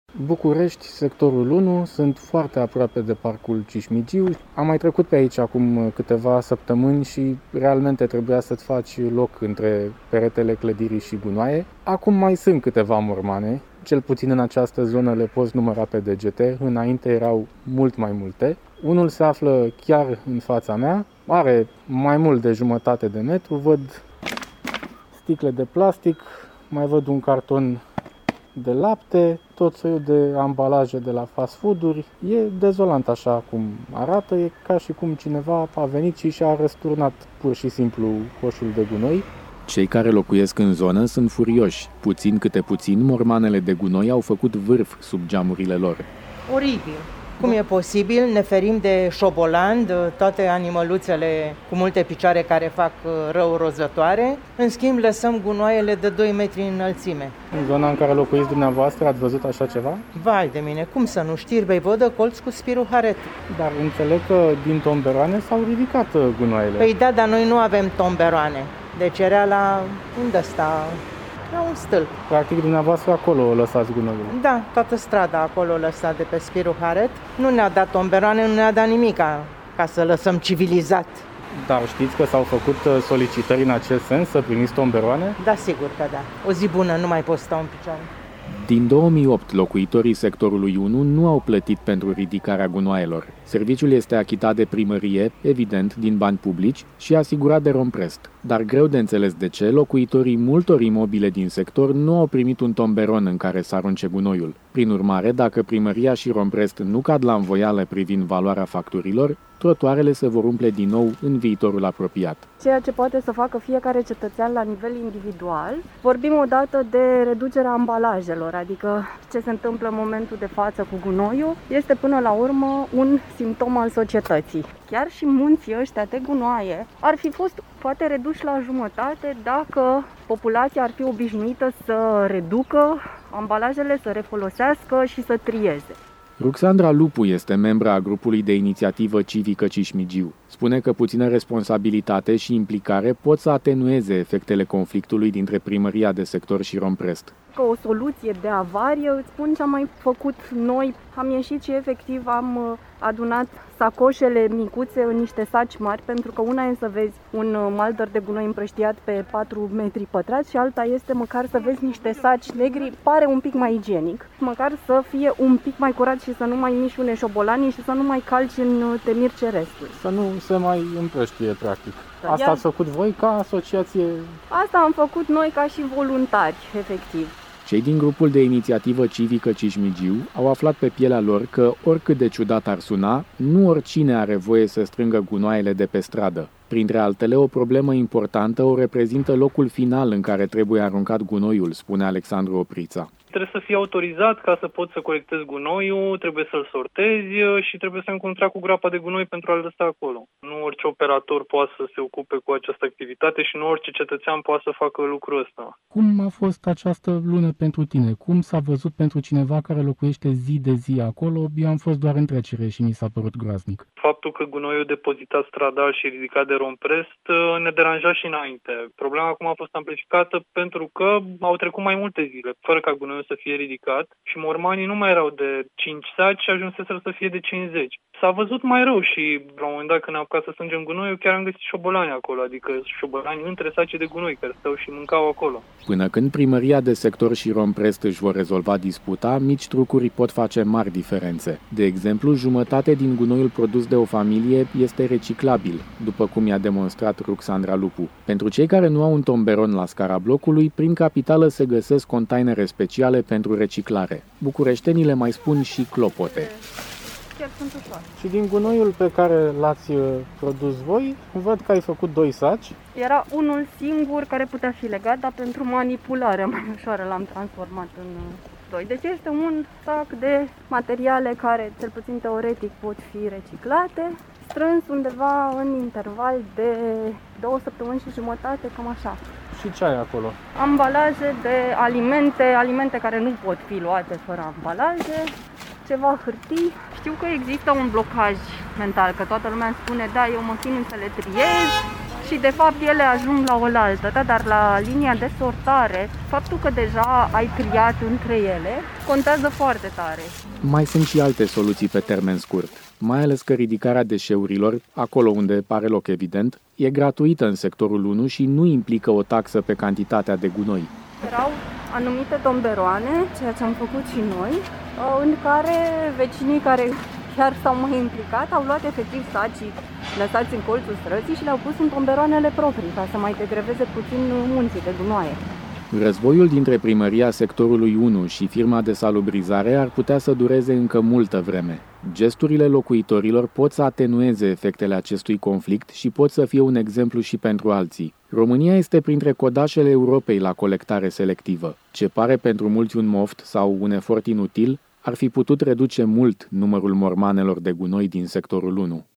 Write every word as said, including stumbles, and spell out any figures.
București, sectorul unu, sunt foarte aproape de parcul Cismigiu. Am mai trecut pe aici acum câteva săptămâni și realmente trebuia să-ți faci loc între peretele clădirii și gunoaie. Acum mai sunt câteva mormane, cel puțin în această zonă le poți număra pe degete, înainte erau mult mai multe. Unul se află chiar în fața mea, are mai mult de jumătate de metru, văd sticle de plastic, mai văd un carton de lapte, tot soiul de ambalaje de la fast food-uri. E dezolant așa cum arată, e ca și cum cineva a venit și și-a răsturnat pur și simplu coșul de gunoi. Cei care locuiesc în zonă sunt furioși. Puțin câte puțin, mormanele de gunoi au făcut vârf sub geamurile lor. Oribil! Cum e posibil? Ne ferim de șobolan, de toate animăluțele cu multe picioare care fac rău rozătoare. În schimb, lăsăm gunoaiele de doi metri în înălțime. În zona în care locuiți dumneavoastră ați văzut așa ceva? Vai de mine, cum să nu? Știrbei vodă, colț cu spiruharet. Dar înțeleg că din tomberoane s-au ridicat gunoaiele. Păi da, dar noi nu avem tomberoane. Deci era la... unde sta? La un stâlp. Practic dumneavoastră acolo lăsați gunoiul. Da, toată strada acolo lăsat de pe spiruharet. Nu ne-a dat tomberoane, nu ne-a dat nimica ca să lăsăm civilizat. Dar știți că s-au făcut solicitări în acest sens să primiți tomberoane? Da, sigur că da. O zi bună, nu mai pot sta în picioare. Din două mii opt, locuitorii sectorului unu nu au plătit pentru ridicarea gunoaielor. Serviciul este achitat de primărie, evident, din bani publici și asigurat de Romprest. Dar greu de înțeles de ce, locuitorii multor imobile din sector nu au primit un tomberon în care să arunce gunoiul. Prin urmare, dacă primăria și Romprest nu cad la învoială privind valoarea facturilor, trotuarele se vor umple din nou în viitorul apropiat. Ceea ce poate să facă fiecare cetățean la nivel individual, vorbim odată de reducerea ambalajelor, adică ce se întâmplă în momentul de față cu gunoiul, este până la urmă un simptom al societății. Chiar și munții ăștia de gunoaie ar fi fost poate reduși la jumătate dacă populația ar fi obișnuită să reducă ambalajele, să refolosească și să trieze. Ruxandra Lupu este membra a grupului de inițiativă civică Cismigiu. Spune că puțină responsabilitate și implicare pot să atenueze efectele conflictului dintre primăria de sector și Romprest. Că o soluție de avarie, îți spun ce am mai făcut noi. Am ieșit și efectiv am adunat sacoșele micuțe în niște saci mari, pentru că una e să vezi un maldăr de gunoi împrăștiat pe patru metri pătrați și alta este măcar să vezi niște saci negri, pare un pic mai igienic, măcar să fie un pic mai curat și să nu mai mișune șobolanii și să nu mai calci în temir ceresturi. Să nu se mai împrăștie, practic. Da, Asta iar... ați făcut voi ca asociație? Asta am făcut noi ca și voluntari, efectiv. Cei din grupul de inițiativă civică Cismigiu au aflat pe pielea lor că, oricât de ciudat ar suna, nu oricine are voie să strângă gunoaiele de pe stradă. Printre altele, o problemă importantă o reprezintă locul final în care trebuie aruncat gunoiul, spune Alexandru Oprița. Trebuie să fii autorizat ca să poți să colectezi gunoiul, trebuie să-l sortezi și trebuie să ai un contract cu groapa de gunoi pentru a-l lăsa acolo. Nu orice operator poate să se ocupe cu această activitate și nu orice cetățean poate să facă lucrul ăsta. Cum a fost această lună pentru tine? Cum s-a văzut pentru cineva care locuiește zi de zi acolo? Eu am fost doar în trecere și mi s-a părut groaznic. Faptul că gunoiul depozitat stradal și ridicat de Romprest ne deranja și înainte. Problema acum a fost amplificată pentru că au trecut mai multe zile, fără ca gunoiul să fie ridicat și mormanii nu mai erau de cinci saci și ajunseseră să fie de cincizeci. S-a văzut mai rău și la un moment dat când am apucat să strângem gunoiul, chiar am găsit șobolani acolo, adică șobolani între saci de gunoi care stau și mâncau acolo. Până când primăria de sector și Romprest își vor rezolva disputa, mici trucuri pot face mari diferențe. De exemplu, jumătate din gunoiul produs de o familie este reciclabil, după cum i-a demonstrat Ruxandra Lupu. Pentru cei care nu au un tomberon la scara blocului, prin capitală se găsesc containere speciale pentru reciclare. Bucureștenii le mai spun și clopote. Chiar sunt ușoare. Și din gunoiul pe care l-ați produs voi, văd că ai făcut doi saci. Era unul singur care putea fi legat, dar pentru manipulare mai ușoară l-am transformat în doi. Deci este un sac de materiale care, cel puțin teoretic, pot fi reciclate, strâns undeva în interval de două săptămâni și jumătate, cam așa. Și ce ai acolo? Ambalaje de alimente, alimente care nu pot fi luate fără ambalaje, ceva hârtii. Știu că există un blocaj mental, că toată lumea spune, da, eu mă chinui să le triez și de fapt ele ajung la oaltă, da? Dar la linia de sortare, faptul că deja ai triat între ele, contează foarte tare. Mai sunt și alte soluții pe termen scurt, mai ales că ridicarea deșeurilor, acolo unde pare loc evident, e gratuită în sectorul unu și nu implică o taxă pe cantitatea de gunoi. Erau anumite tomberoane, ceea ce am făcut și noi, în care vecinii care chiar s-au mai implicat au luat efectiv sacii lăsați în colțul străzii și le-au pus în tomberoanele proprii, ca să mai degreveze puțin munții de gunoaie. Războiul dintre primăria sectorului unu și firma de salubrizare ar putea să dureze încă multă vreme. Gesturile locuitorilor pot să atenueze efectele acestui conflict și pot să fie un exemplu și pentru alții. România este printre codașele Europei la colectare selectivă. Ce pare pentru mulți un moft sau un efort inutil, ar fi putut reduce mult numărul mormanelor de gunoi din sectorul unu.